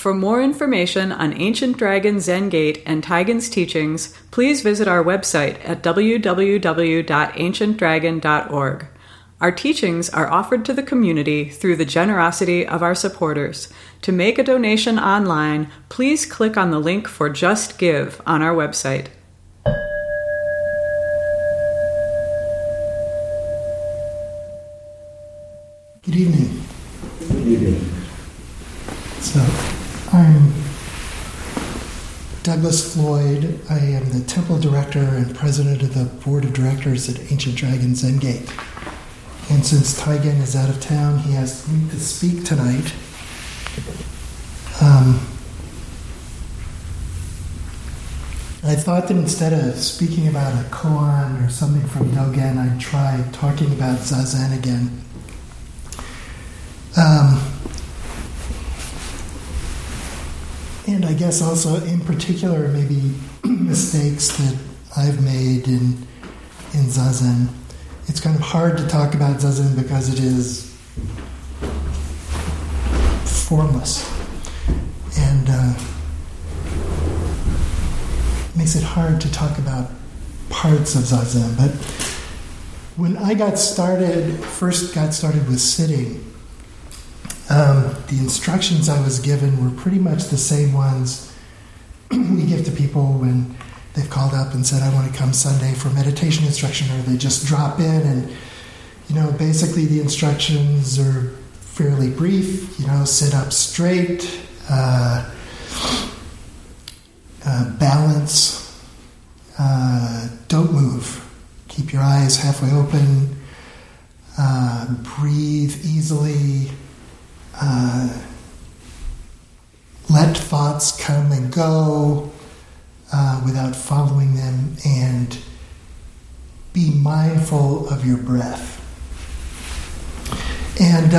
For more information on Ancient Dragon Zen Gate and Taigen's teachings, please visit our website at www.ancientdragon.org. Our teachings are offered to the community through the generosity of our supporters. To make a donation online, please click on the link for Just Give on our website. Good evening. Good evening. So, I'm Douglas Floyd. I am the Temple Director and President of the Board of Directors at Ancient Dragon Zen Gate. And since Taigen is out of town, he asked me to speak tonight. I thought that instead of speaking about a koan or something from Dogen, I'd try talking about Zazen again. And I guess also in particular maybe mistakes that I've made in Zazen. It's kind of hard to talk about Zazen because it is formless. And makes it hard to talk about parts of Zazen. But when I first got started with sitting, the instructions I was given were pretty much the same ones we give to people when they've called up and said, I want to come Sunday for meditation instruction, or they just drop in and, basically the instructions are fairly brief, sit up straight, balance, don't move, keep your eyes halfway open, breathe easily, let thoughts come and go without following them, and be mindful of your breath. And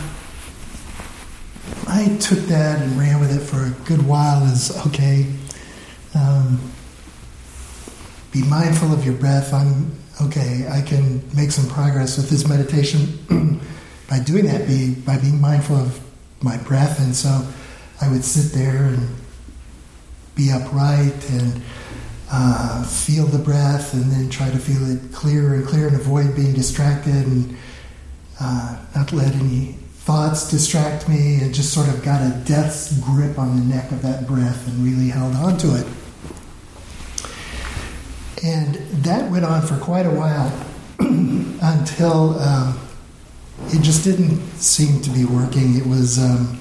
I took that and ran with it for a good while as, okay, be mindful of your breath. I can make some progress with this meditation by doing that, by being mindful of my breath. And so I would sit there and be upright and feel the breath, and then try to feel it clearer and clearer and avoid being distracted and not let any thoughts distract me, and just sort of got a death's grip on the neck of that breath and really held on to it. And that went on for quite a while until it just didn't seem to be working. It was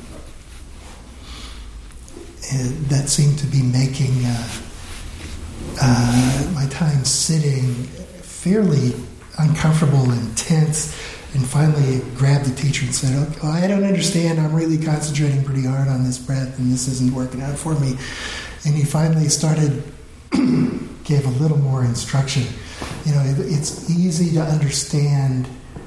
that seemed to be making my time sitting fairly uncomfortable and tense. And finally grabbed the teacher and said, "Oh, I don't understand. I'm really concentrating pretty hard on this breath, and this isn't working out for me." And he finally gave a little more instruction. It's easy to understand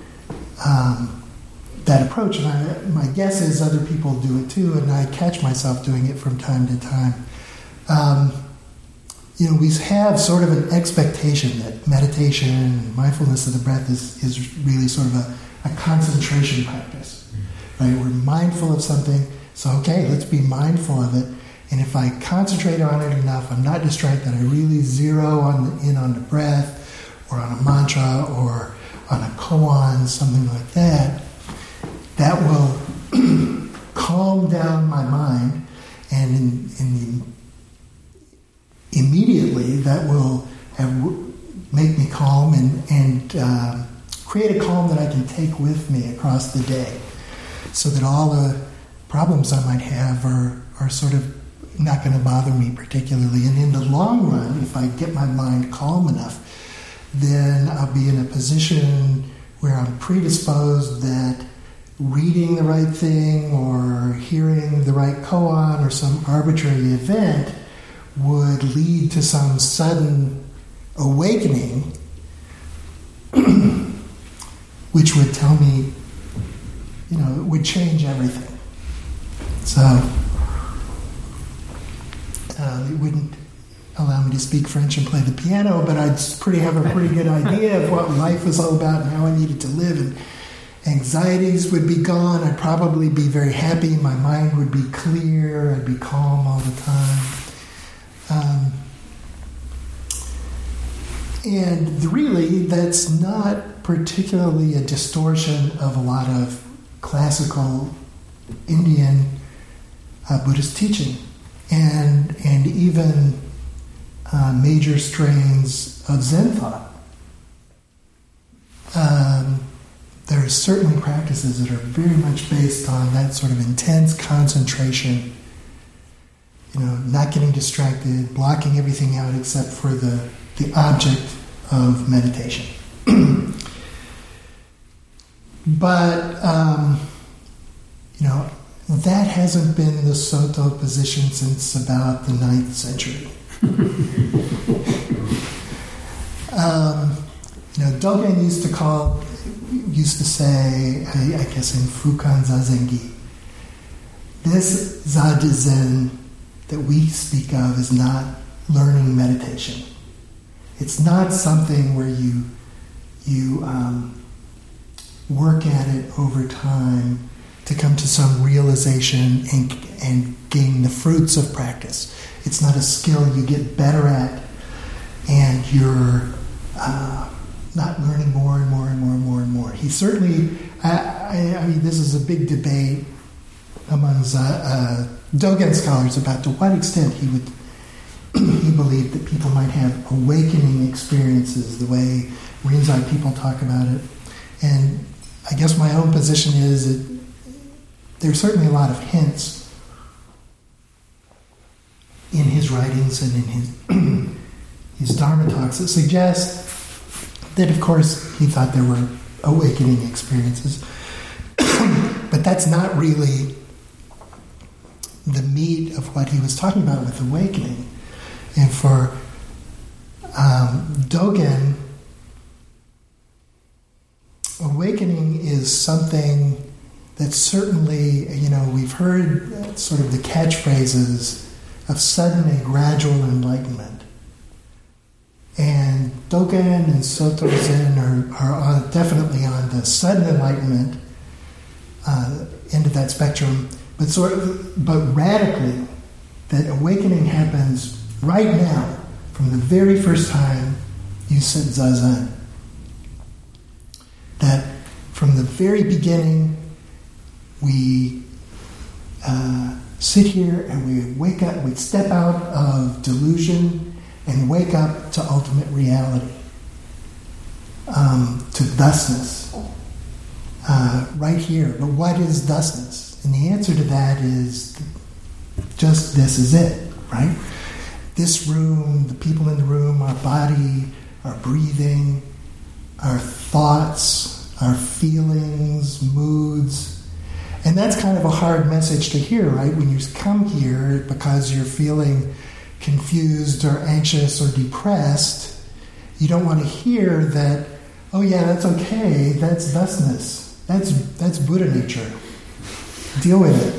that approach, and my guess is other people do it too, and I catch myself doing it from time to time. We have sort of an expectation that meditation and mindfulness of the breath is really sort of a concentration practice, right? We're mindful of something, so okay, let's be mindful of it. And if I concentrate on it enough, I'm not distracted, I really zero in on the breath, or on a mantra, or on a koan, something like that, that will calm down my mind, and immediately that will make me calm and create a calm that I can take with me across the day, so that all the problems I might have are sort of not going to bother me particularly. And in the long run, if I get my mind calm enough, then I'll be in a position where I'm predisposed that reading the right thing or hearing the right koan or some arbitrary event would lead to some sudden awakening which would tell me, it would change everything. So it wouldn't allow me to speak French and play the piano, but I'd have a pretty good idea of what life was all about and how I needed to live. Anxieties would be gone. I'd probably be very happy. My mind would be clear. I'd be calm all the time. And really, that's not particularly a distortion of a lot of classical Indian Buddhist teaching, and even major strains of Zen thought. There are certainly practices that are very much based on that sort of intense concentration, not getting distracted, blocking everything out except for the object of meditation. But, that hasn't been the Soto position since about the 9th century. Dogen used to say, I guess in Fukan Zazengi, this Zazen that we speak of is not learning meditation. It's not something where you work at it over time to come to some realization and gain the fruits of practice. It's not a skill you get better at, and you're not learning more and more and more and more and more. He certainly, I mean, this is a big debate among Dogen scholars about to what extent he believed that people might have awakening experiences, the way Rinzai people talk about it. And I guess my own position is that there's certainly a lot of hints in his writings and in his Dharma talks that suggest that, of course, he thought there were awakening experiences. But that's not really the meat of what he was talking about with awakening. And for Dogen, awakening is something that certainly, we've heard sort of the catchphrases of sudden and gradual enlightenment. And Dogen and Soto Zen are definitely on the sudden enlightenment end of that spectrum, but radically, that awakening happens right now, from the very first time you sit Zazen. That from the very beginning, we sit here and we wake up, we step out of delusion and wake up to ultimate reality, to thusness, right here. But what is thusness? And the answer to that is just this is it, right? This room, the people in the room, our body, our breathing, our thoughts, our feelings, moods. And that's kind of a hard message to hear, right? When you come here because you're feeling confused or anxious or depressed, you don't want to hear that, oh yeah, that's okay, that's thusness. That's Buddha nature. Deal with it.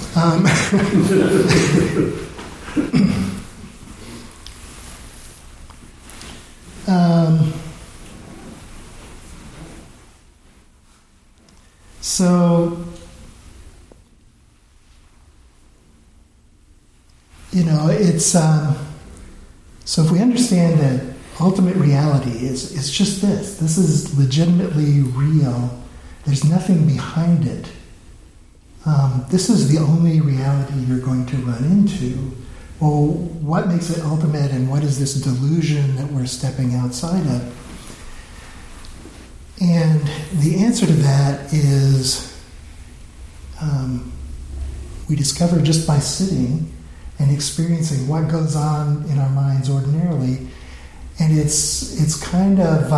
So, it's so if we understand that ultimate reality is just this is legitimately real. There's nothing behind it. This is the only reality you're going to run into. Well, what makes it ultimate, and what is this delusion that we're stepping outside of? And the answer to that is we discover just by sitting and experiencing what goes on in our minds ordinarily. And it's kind of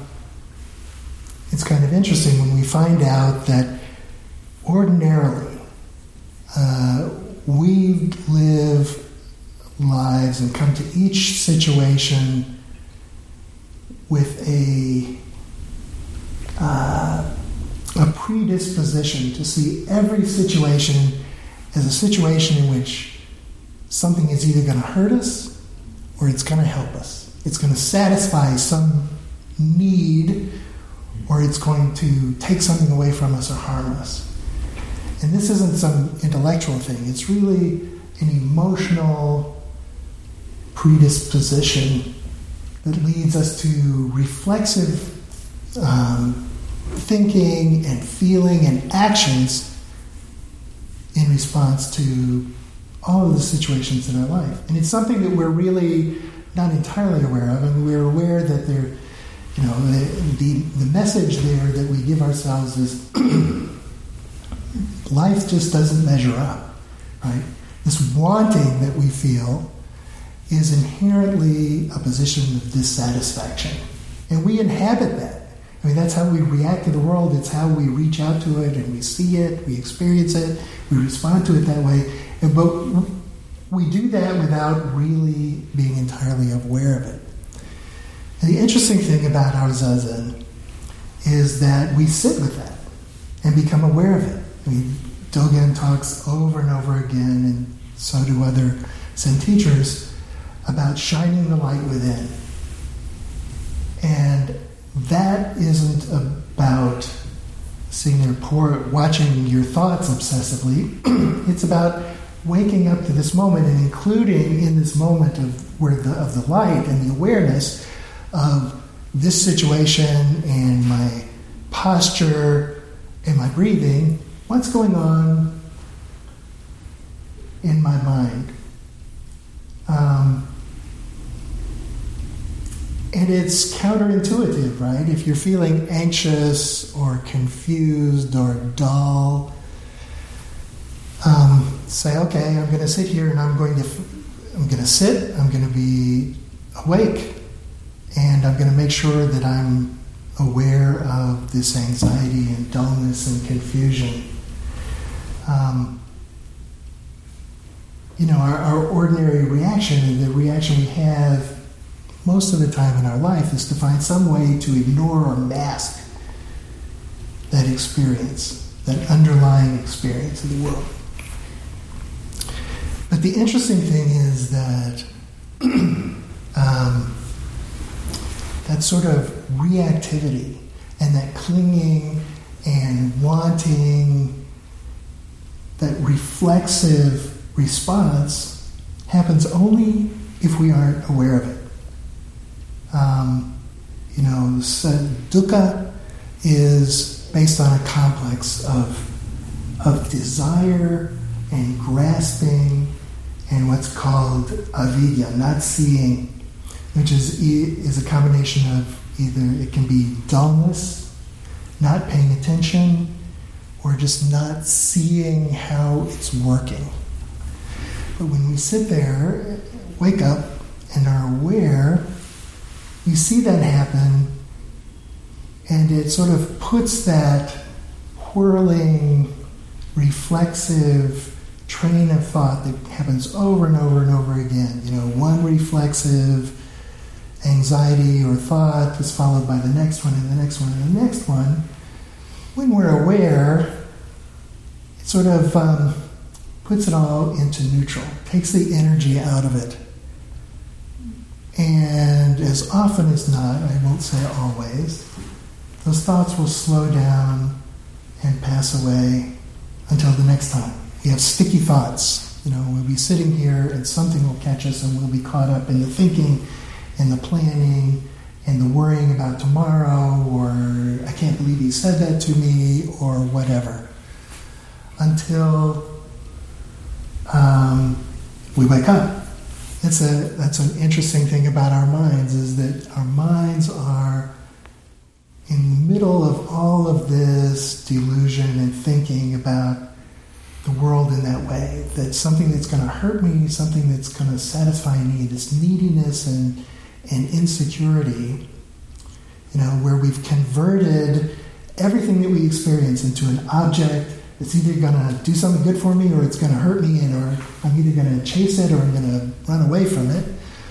interesting when we find out that ordinarily we live lives and come to each situation with a predisposition to see every situation as a situation in which something is either going to hurt us or it's going to help us. It's going to satisfy some need or it's going to take something away from us or harm us. And this isn't some intellectual thing. It's really an emotional predisposition that leads us to reflexive thinking and feeling and actions in response to all of the situations in our life. And it's something that we're really not entirely aware of, and we're aware that there, the message there that we give ourselves is life just doesn't measure up, right? This wanting that we feel is inherently a position of dissatisfaction. And we inhabit that. I mean, that's how we react to the world. It's how we reach out to it and we see it, we experience it, we respond to it that way. But we do that without really being entirely aware of it. And the interesting thing about our Zazen is that we sit with that and become aware of it. I mean, Dogen talks over and over again, and so do other Zen teachers, about shining the light within. And that isn't about sitting there watching your thoughts obsessively. It's about waking up to this moment and including in this moment of the light and the awareness of this situation and my posture and my breathing, what's going on in my mind. And it's counterintuitive, right? If you're feeling anxious or confused or dull, say, okay, I'm going to sit here and I'm going to sit, I'm going to be awake, and I'm going to make sure that I'm aware of this anxiety and dullness and confusion. Our ordinary reaction, and the reaction we have most of the time in our life, is to find some way to ignore or mask that experience, that underlying experience of the world. But the interesting thing is that that sort of reactivity and that clinging and wanting, that reflexive response happens only if we aren't aware of it. Dukkha is based on a complex of desire and grasping and what's called avidya, not seeing, which is a combination of either it can be dullness, not paying attention, or just not seeing how it's working. But when we sit there, wake up, and are aware, we see that happen, and it sort of puts that whirling, reflexive train of thought that happens over and over and over again. One reflexive anxiety or thought is followed by the next one and the next one and the next one. When we're aware, it sort of puts it all into neutral, takes the energy out of it. And as often as not, I won't say always, those thoughts will slow down and pass away until the next time. We have sticky thoughts. We'll be sitting here and something will catch us and we'll be caught up in the thinking and the planning and the worrying about tomorrow, or I can't believe he said that to me, or whatever. Until we wake up. That's an interesting thing about our minds, is that our minds are in the middle of all of this delusion and thinking about the world in that way, that something that's going to hurt me, something that's going to satisfy me, this neediness and insecurity, where we've converted everything that we experience into an object that's either going to do something good for me or it's going to hurt me, or I'm either going to chase it or I'm going to run away from it.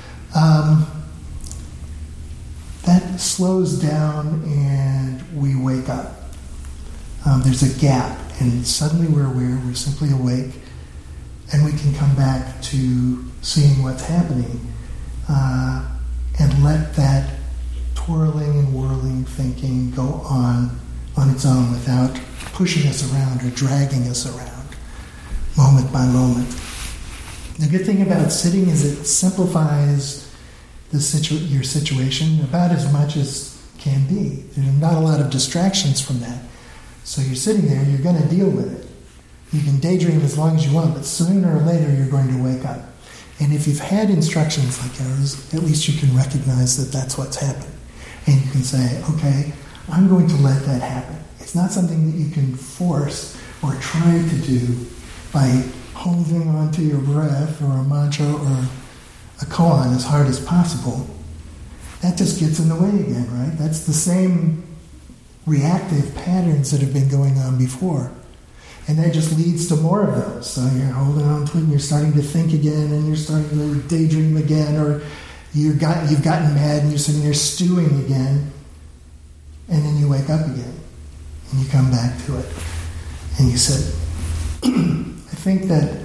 That slows down and we wake up. There's a gap, and suddenly we're aware, we're simply awake, and we can come back to seeing what's happening and let that twirling and whirling thinking go on its own without pushing us around or dragging us around moment by moment. The good thing about sitting is it simplifies your situation about as much as can be. There's not a lot of distractions from that. So you're sitting there, you're going to deal with it. You can daydream as long as you want, but sooner or later you're going to wake up. And if you've had instructions like ours, at least you can recognize that that's what's happened. And you can say, okay, I'm going to let that happen. It's not something that you can force or try to do by holding on to your breath or a mantra or a koan as hard as possible. That just gets in the way again, right? That's the same reactive patterns that have been going on before. And that just leads to more of those. So you're holding on to it and you're starting to think again and you're starting to daydream again, or you've gotten mad and you're sitting there stewing again, and then you wake up again and you come back to it and you sit. I think that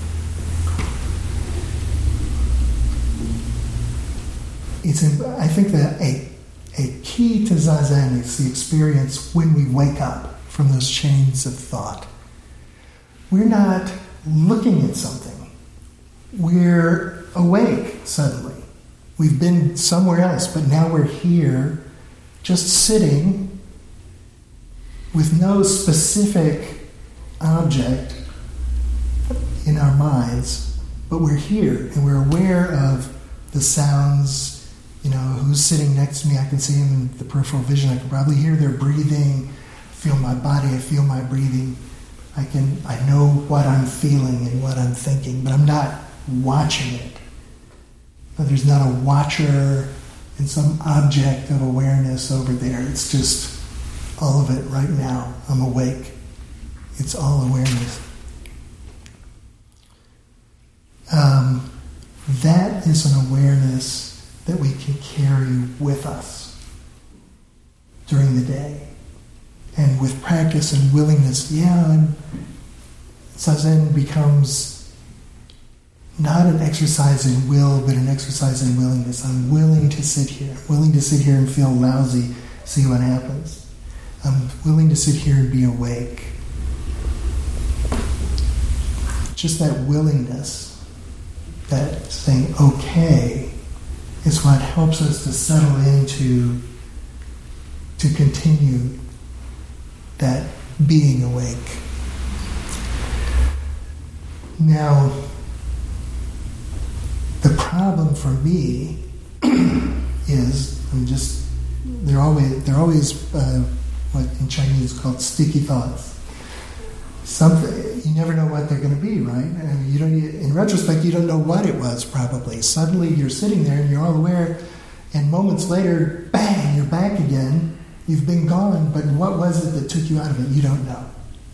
a key to Zazen is the experience when we wake up from those chains of thought. We're not looking at something. We're awake suddenly. We've been somewhere else, but now we're here, just sitting with no specific object in our minds, but we're here and we're aware of the sounds. Who's sitting next to me? I can see them in the peripheral vision. I can probably hear their breathing, feel my body, I feel my breathing. I know what I'm feeling and what I'm thinking, but I'm not watching it. There's not a watcher and some object of awareness over there. It's just all of it right now. I'm awake. It's all awareness. That is an awareness that we can carry with us during the day. And with practice and willingness, Zazen becomes not an exercise in will, but an exercise in willingness. I'm willing to sit here. I'm willing to sit here and feel lousy, see what happens. I'm willing to sit here and be awake. Just that willingness, that saying okay, is what helps us to settle into, to continue that being awake. Now, the problem for me is they're always what in Chinese is called sticky thoughts. You never know what they're going to be, right? And in retrospect, you don't know what it was. Probably suddenly you're sitting there and you're all aware, and moments later, bang, you're back again. You've been gone, but what was it that took you out of it? You don't know.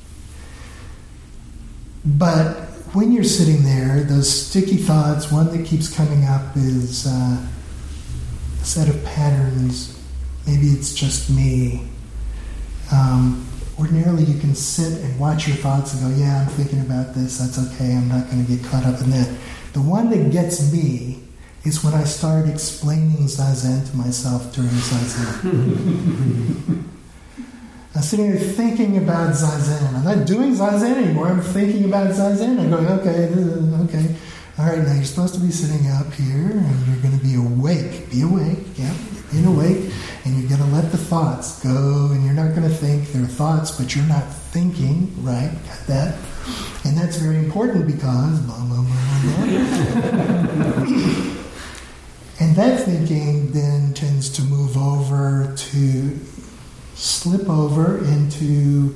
But when you're sitting there, those sticky thoughts, one that keeps coming up is a set of patterns. Maybe it's just me. Ordinarily, you can sit and watch your thoughts and go, yeah, I'm thinking about this, that's okay, I'm not going to get caught up in that. The one that gets me is when I start explaining Zazen to myself during Zazen. I'm sitting there thinking about Zazen. I'm not doing Zazen anymore. I'm thinking about Zazen. I'm going, okay. All right, now you're supposed to be sitting up here, and you're going to be awake. Be awake, yeah, being awake. And you're going to let the thoughts go, and you're not going to think. They're thoughts, but you're not thinking, right? Got that? And that's very important because blah, blah, blah, blah. And that thinking then tends to slip over into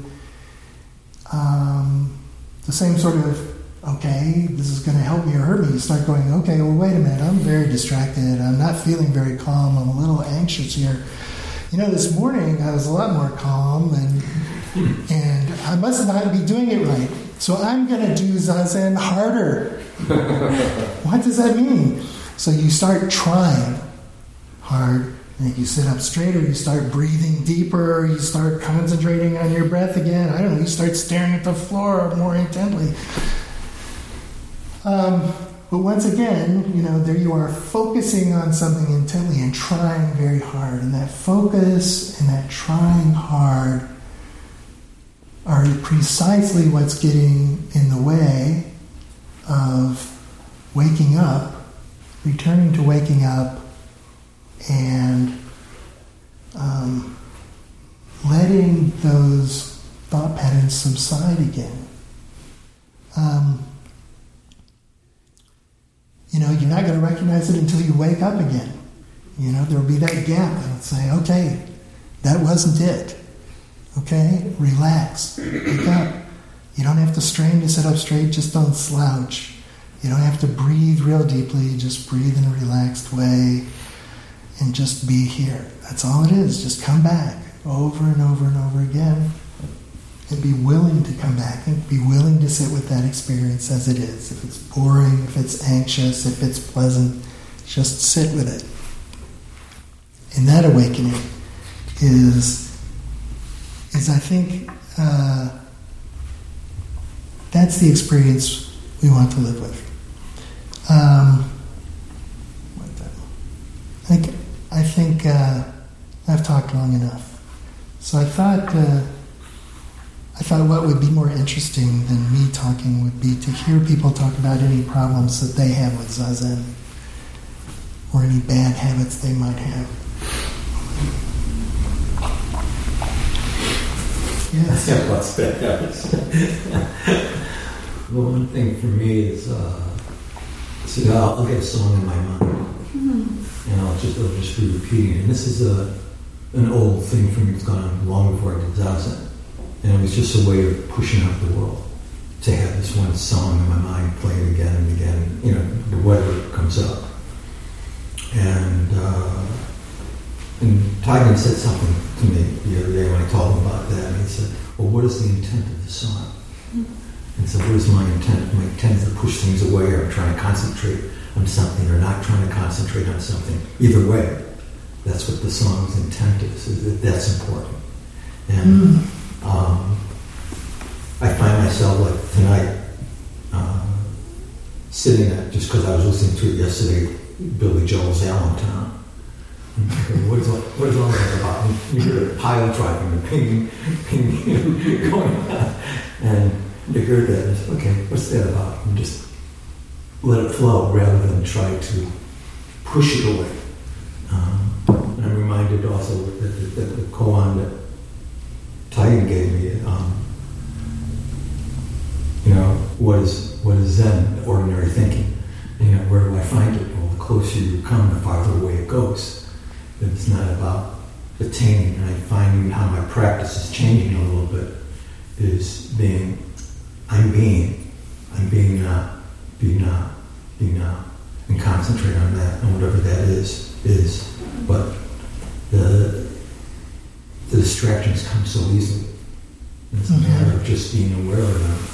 the same sort of, okay, this is going to help me or hurt me. You start going, okay, well, wait a minute, I'm very distracted. I'm not feeling very calm. I'm a little anxious here. This morning I was a lot more calm and I must not be doing it right. So I'm going to do Zazen harder. What does that mean? So you start trying hard, and you sit up straighter, you start breathing deeper, you start concentrating on your breath again. I don't know, you start staring at the floor more intently. But once again, there you are focusing on something intently and trying very hard. And that focus and that trying hard are precisely what's getting in the way of waking up, returning to waking up, and letting those thought patterns subside again. You're not going to recognize it until you wake up again. There'll be that gap and say, okay, that wasn't it. Okay, relax, wake up. You don't have to strain to sit up straight, just don't slouch. You don't have to breathe real deeply, just breathe in a relaxed way and just be here. That's all it is. Just come back over and over and over again and be willing to come back and be willing to sit with that experience as it is. If it's boring, if it's anxious, if it's pleasant, just sit with it. And that awakening is I think, that's the experience we want to live with. I think I've talked long enough. So I thought what would be more interesting than me talking would be to hear people talk about any problems that they have with Zazen or any bad habits they might have. Yes. Yeah, what's bad habits? Well, one thing for me is, I'll get a song in my mind, and I'll just be repeating it. And this is an old thing for me. It's gone on long before I did Zazen, and it was just a way of pushing out the world to have this one song in my mind playing again and again, whatever comes up. And Taigen said something to me the other day when I told him about that, and he said, well, what is the intent of the song? And so what is my intent? My intent is to push things away, or I'm trying to concentrate on something, or not trying to concentrate on something. Either way, that's what the song's intent is. That's important. And I find myself, like tonight, sitting at, just because I was listening to it yesterday, Billy Joel's Allentown. What is all that about? And you hear a pile driving and pinging, going on. And you hear that, and it's, okay, what's that about? And just let it flow rather than try to push it away. And I'm reminded also that the koan that Taigen gave me, what is Zen, ordinary thinking? Where do I find it? Well, the closer you come, the farther away it goes. That it's not about attaining, and I'm finding how my practice is changing a little bit, is I'm being not, be not, and concentrate on that, and whatever that is. But the distractions come so easily. It's a matter of just being aware of them.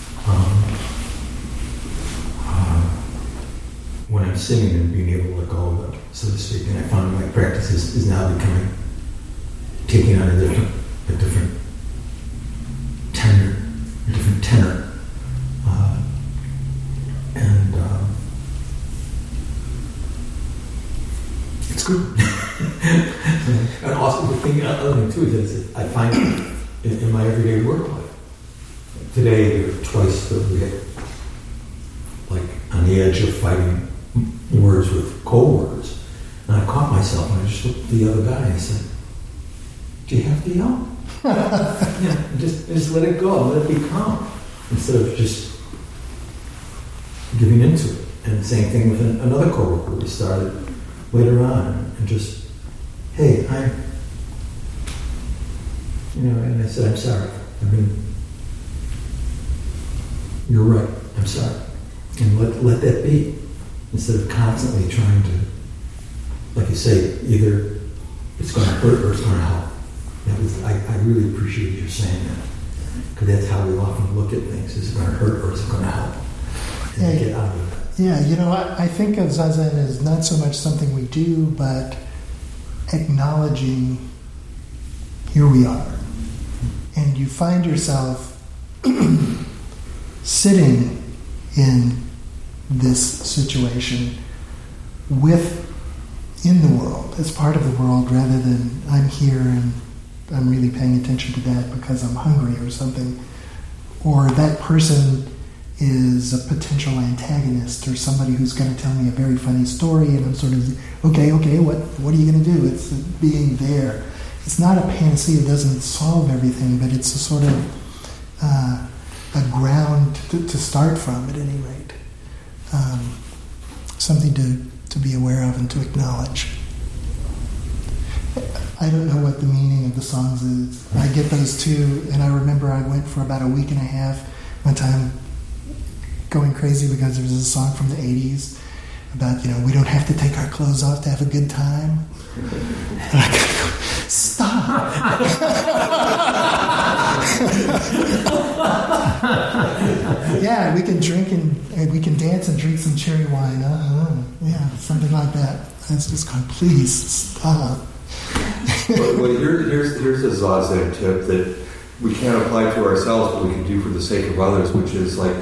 When I'm sitting and being able to let go of them, so to speak, and I found my practice is now taking on a different tenor, and it's good. And also the other thing too is that I find in my everyday work life. Today, twice we had, like, on the edge of fighting words with co-workers, and I caught myself and I just looked at the other guy and I said, do you have to yell? Just let it go, let it be calm, instead of just giving into it. And the same thing with another co-worker. We started later on and just, hey, and I said, I'm sorry. You're right, I'm sorry. And let that be. Instead of constantly trying to, like you say, either it's going to hurt or it's going to help. I really appreciate you saying that. Because that's how we often look at things. Is it going to hurt or is it going to help? And get out of it. Yeah, I think of Zazen as not so much something we do, but acknowledging here we are. And you find yourself sitting in this situation in the world, as part of the world, rather than I'm here and I'm really paying attention to that because I'm hungry or something, or that person is a potential antagonist or somebody who's going to tell me a very funny story, and I'm sort of, okay, what are you going to do? It's being there. It's not a panacea, it doesn't solve everything, but it's a sort of a ground to start from, at any rate. Something to be aware of and to acknowledge. I don't know what the meaning of the songs is. I get those too, and I remember I went for about a week and a half one time going crazy because there was a song from the 80s about, we don't have to take our clothes off to have a good time. And I gotta go, stop! Yeah, we can drink and we can dance and drink some cherry wine. Yeah, something like that. It's just going, please stop. Well, here's a Zazen tip that we can't apply to ourselves, but we can do for the sake of others, which is like,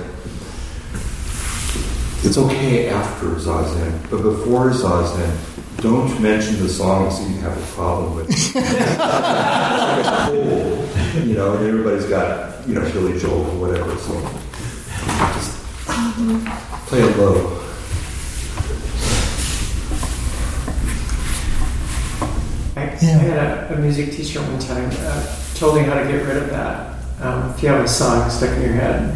it's okay after Zazen, but before Zazen, don't mention the songs that you have a problem with. It's like a cold, and everybody's got, Billy Joel or whatever, so just play it low. I had a music teacher one time told me how to get rid of that. If you have a song stuck in your head,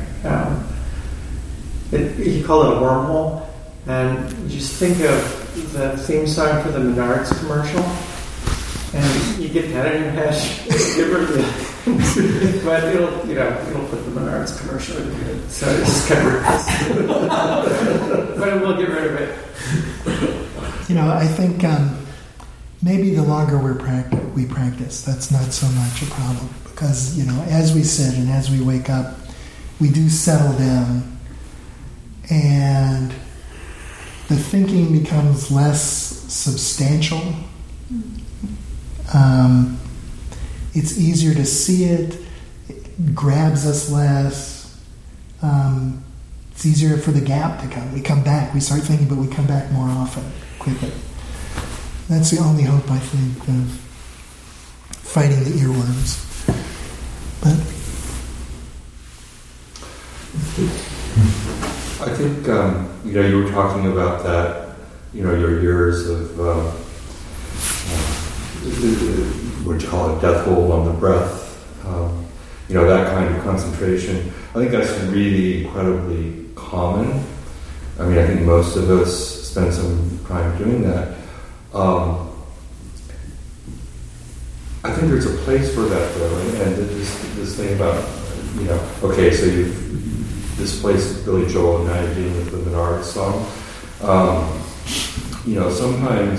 he called it a wormhole, and you just think of the theme song for the Menards commercial, and you get that in your head, get rid of it. But it'll put the Menards commercial in your head, so it's just kind of but it will get rid of it. I think maybe the longer we practice, that's not so much a problem, because as we sit and as we wake up, we do settle down. And the thinking becomes less substantial. It's easier to see it. It grabs us less. It's easier for the gap to come. We come back. We start thinking, but we come back more often, quickly. That's the only hope, I think, of fighting the earworms. But I think, you were talking about that, your years of, what you call it, death hold on the breath, that kind of concentration. I think that's really incredibly common. I think most of us spend some time doing that. I think there's a place for that, though, and this thing about, okay, so this place is Billy Joel, and now you're dealing with the Menards song. Sometimes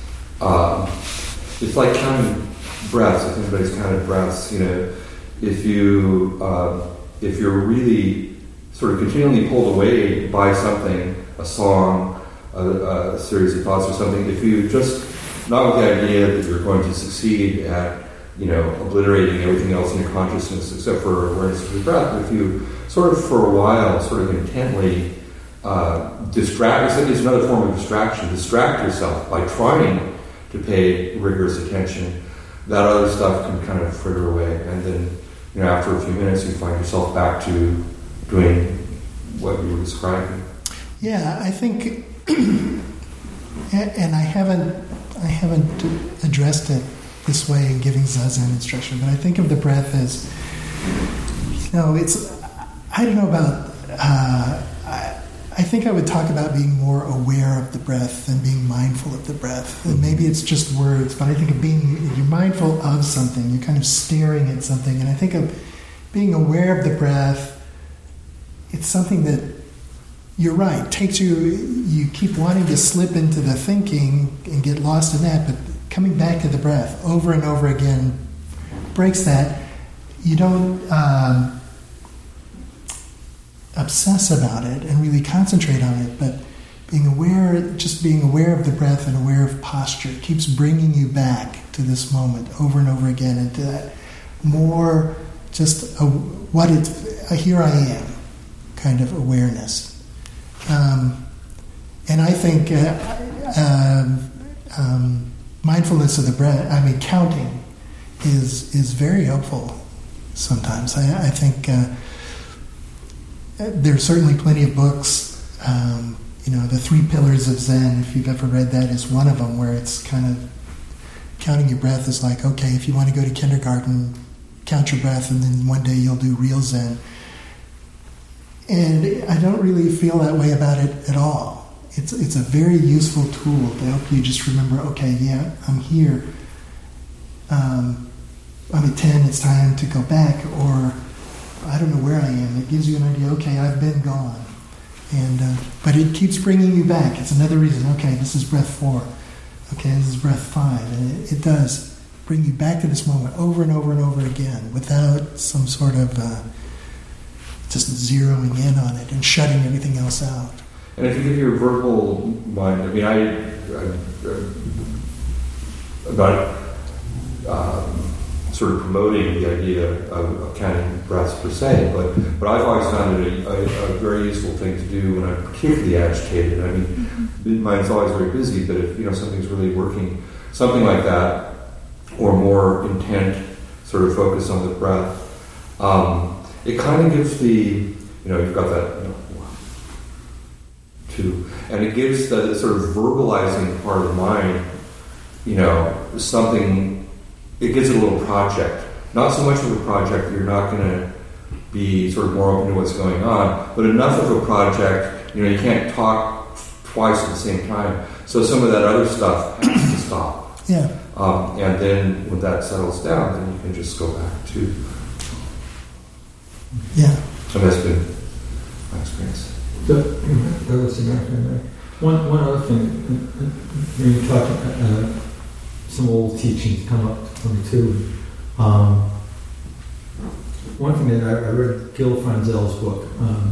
it's like counting breaths. If anybody's counted breaths, if you're really sort of continually pulled away by something, a song, a series of thoughts or something, if you just, not with the idea that you're going to succeed at, obliterating everything else in your consciousness except for awareness of your breath, if you sort of for a while, sort of intently distract, it's another form of distract yourself by trying to pay rigorous attention, that other stuff can kind of fritter away, and then, after a few minutes you find yourself back to doing what you were describing. Yeah, I think, and I haven't addressed it this way in giving Zazen instruction, but I think of the breath as, it's, I don't know about, I think I would talk about being more aware of the breath than being mindful of the breath. And maybe it's just words, but I think of you're mindful of something, you're kind of staring at something, and I think of being aware of the breath, it's something that, you're right, takes you keep wanting to slip into the thinking and get lost in that, but coming back to the breath over and over again breaks that. You don't obsess about it and really concentrate on it, but being aware of the breath and aware of posture keeps bringing you back to this moment over and over again, and to that more just here I am kind of awareness. And I think mindfulness of the breath, counting is very helpful sometimes. I think there's certainly plenty of books. The 3 Pillars of Zen, if you've ever read that, is one of them, where it's kind of counting your breath is like, okay, if you want to go to kindergarten, count your breath, and then one day you'll do real Zen. And I don't really feel that way about it at all. It's a very useful tool to help you just remember, okay, yeah, I'm here. I'm at 10, it's time to go back, or I don't know where I am. It gives you an idea, okay, I've been gone. But it keeps bringing you back. It's another reason, okay, this is breath 4. Okay, this is breath 5. And it does bring you back to this moment over and over and over again without some sort of just zeroing in on it and shutting everything else out. And if you give your verbal mind, about sort of promoting the idea of counting breaths per se, but I've always found it a very useful thing to do when I'm particularly agitated. Mine's always very busy, but if something's really working, something like that, or more intent sort of focus on the breath, it kind of gives you've got that 1, 2, and it gives the sort of verbalizing part of the mind, something. It gives it a little project. Not so much of a project that you're not going to be sort of more open to what's going on, but enough of a project, you can't talk twice at the same time. So some of that other stuff has to stop. Yeah. And then when that settles down, then you can just go back to... Yeah. And that's been my experience. One other thing, when you talk some old teachings come up for me too. One thing that I read Gil Franzel's book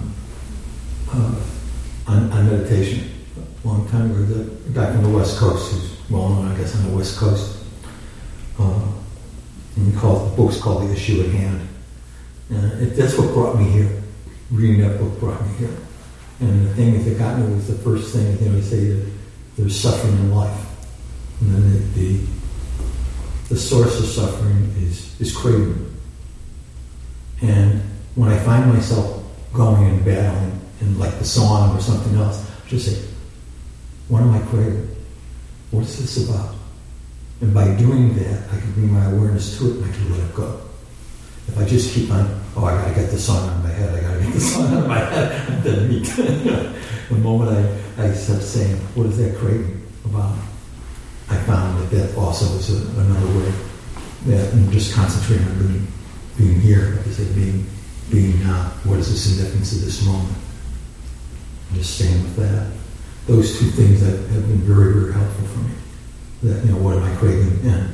on meditation a long time ago, back on the West Coast, who's well known, I guess, on the West Coast. And the book's called The Issue at Hand. That's what brought me here. Reading that book brought me here. And the thing that got me was the first thing, they say that there's suffering in life. And then the source of suffering is craving. And when I find myself going and battling in like the song or something else, I just say, what am I craving? What's this about? And by doing that, I can bring my awareness to it and I can let it go. If I just keep on, I gotta get the song out of my head, out of my head, I'm dead meat. The moment I start saying, what is that craving about? I found that also is another way that I'm just concentrating on being here, like I said, being now. What is the significance of this moment? And just staying with that. Those two things that have been very, very helpful for me. That, what am I craving? And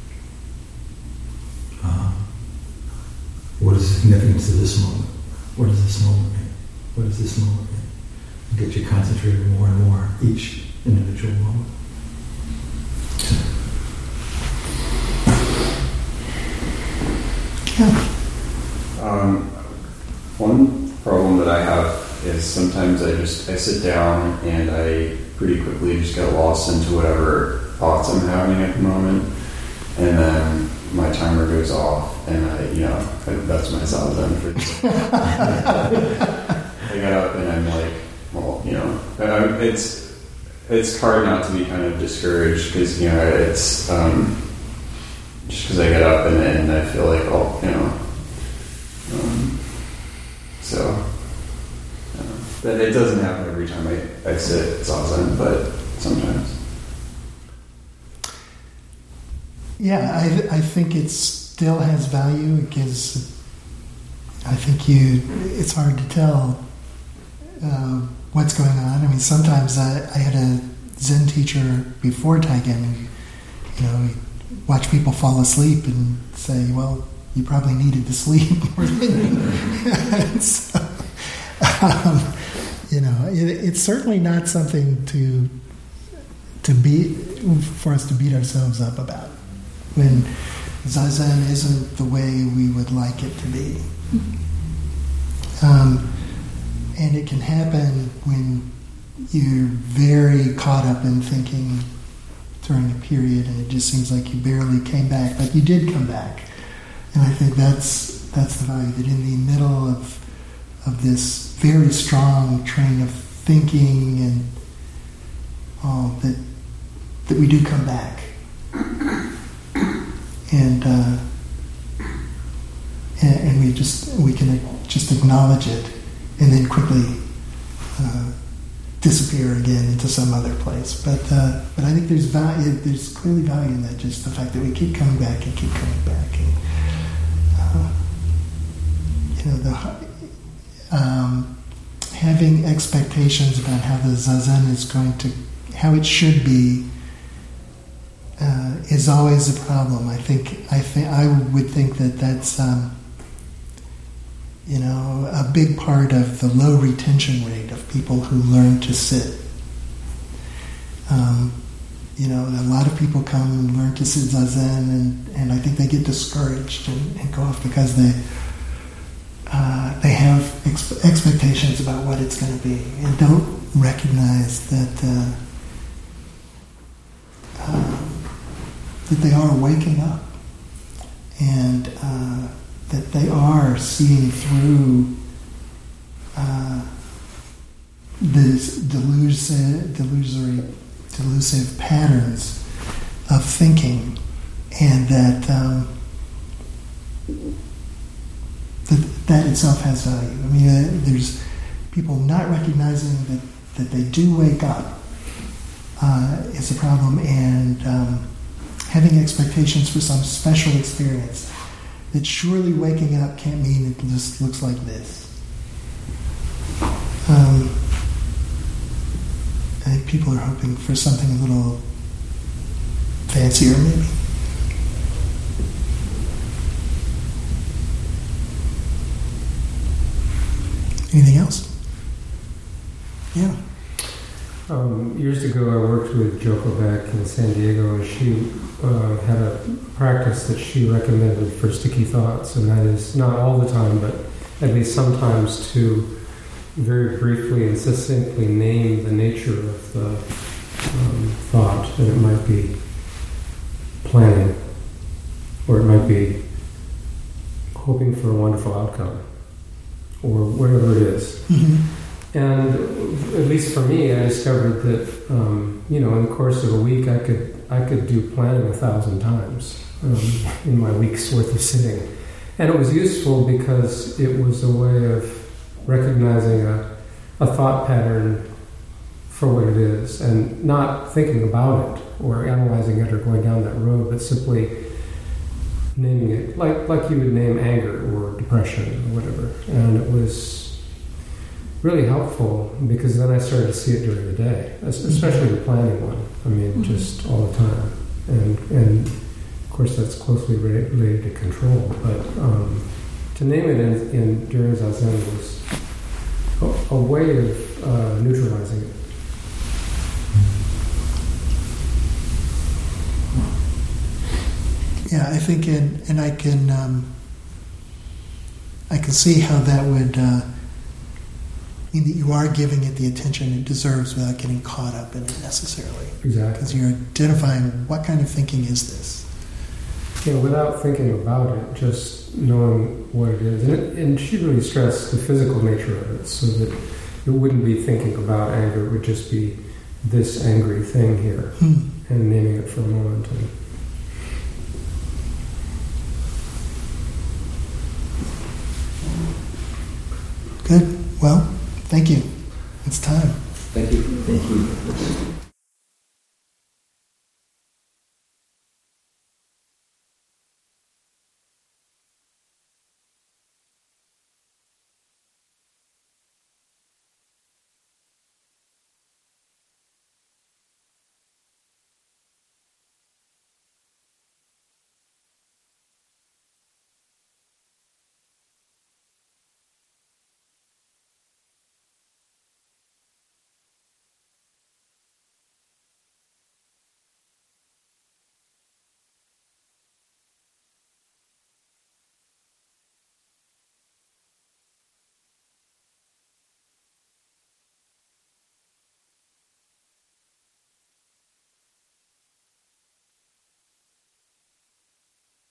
what is the significance of this moment? What does this moment mean? What does this moment mean? And get you concentrated more and more each individual moment. One problem that I have is sometimes I sit down and I pretty quickly just get lost into whatever thoughts I'm having at the moment, and then my timer goes off, and that's my zazen for the day. I get up and I'm like, it's hard not to be kind of discouraged because it's just because I get up and I feel like but it doesn't happen every time I sit zazen, but sometimes. Yeah, I think it still has value because it's hard to tell what's going on. I mean, sometimes I had a Zen teacher before Taigen who, watch people fall asleep and say, well, you probably needed to sleep more than so, it's certainly not something for us to beat ourselves up about when Zazen isn't the way we would like it to be. And it can happen when you're very caught up in thinking during a period, and it just seems like you barely came back, but you did come back. And I think that's the value, that in the middle of this very strong train of thinking and that we do come back, and we can just acknowledge it, and then quickly disappear again into some other place. But I think there's value. There's clearly value in that. Just the fact that we keep coming back and keep coming back, and having expectations about how the zazen is going to, how it should be, is always a problem. I would think that that's a big part of the low retention rate of people who learn to sit. A lot of people come and learn to sit zazen, and I think they get discouraged and go off because they have expectations about what it's going to be, and don't recognize that that they are waking up, and that they are seeing through these delusive patterns of thinking, and that itself has value. I mean, there's people not recognizing that they do wake up is a problem, and having expectations for some special experience. That surely waking up can't mean it just looks like this. I think people are hoping for something a little fancier, maybe. Anything else? Yeah. Years ago, I worked with Joko Beck in San Diego, and she had a practice that she recommended for sticky thoughts, and that is not all the time, but at least sometimes to very briefly and succinctly name the nature of the thought. And it might be planning, or it might be hoping for a wonderful outcome, or whatever it is. Mm-hmm. And at least for me, I discovered that in the course of a week, I could do planning 1,000 times in my week's worth of sitting, and it was useful because it was a way of recognizing a thought pattern for what it is, and not thinking about it or analyzing it or going down that road, but simply naming it like you would name anger or depression or whatever. And it was really helpful because then I started to see it during the day, especially the planning one. I mean, just all the time. And of course that's closely related to control, but to name it in during Zazen was a way of neutralizing it. Yeah, I think, and I can see how that would mean that you are giving it the attention it deserves without getting caught up in it necessarily. Exactly. Because you're identifying what kind of thinking is this. Yeah, without thinking about it, just knowing what it is. And she really stressed the physical nature of it, so that it wouldn't be thinking about anger, it would just be this angry thing here, and naming it for a moment. Good. Well, thank you. It's time. Thank you. Thank you.